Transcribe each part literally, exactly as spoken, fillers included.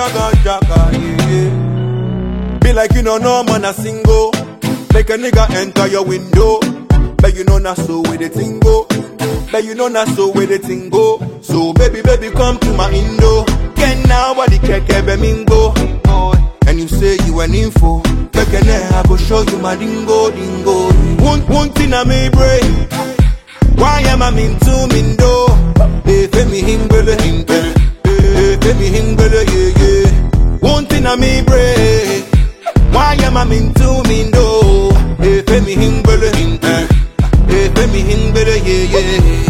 jaga jaga, yeah, yeah. Be like you know no man a single. Make a nigga enter your window. But you know not so with the thing go. But you know not so with the thing go. So baby, baby, come to my indo. Get now what the keke be mingo. And you say you an info. Keke ne, I go show you my dingo, dingo. One, one thing I may break. Why am I mean to mindo? Hey, femi himbele, himbele. Hey, femi himbele, yeah, yeah. One thing I may break. Why am I mean to mindo? Hey, femi himbele, himbele. Hey, femi himbele, yeah, yeah.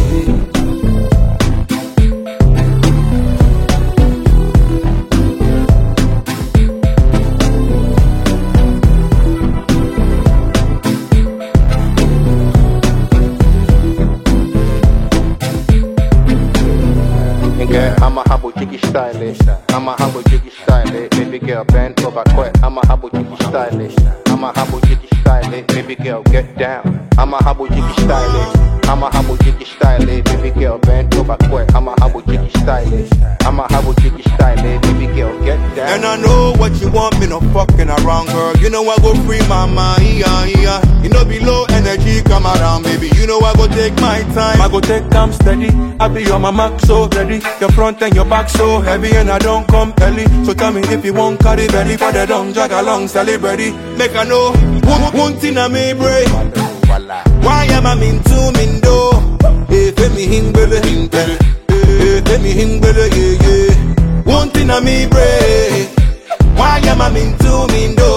I'm a humble jiggy stylish. I'm a humble jiggy stylish. Baby girl, bend over quick. I'm a humble jiggy stylish. I'm a humble jiggy stylish. Baby girl, get down. I'm a humble jiggy stylish. I'm a humble jiggy stylish. Baby girl, bend over quick. I'm a humble jiggy stylish. I'm a humble jiggy stylish. Baby girl, get down. And I know what you want, me no fucking around, girl. You know I go free my mind, yeah, yeah. You know below energy come around, baby. You know I go take my time. I go take time steady. I be on my mark so ready. Your front and your back so heavy, and I don't come early. So tell me if you won't carry belly for the don't drag along celebrity. Make I know one, one thing I may break. Why am I mean to mindo? Hey, femi himbele, himbele. Hey, femi himbele, yeah, yeah. One thing I may break. Why am I mean to mindo?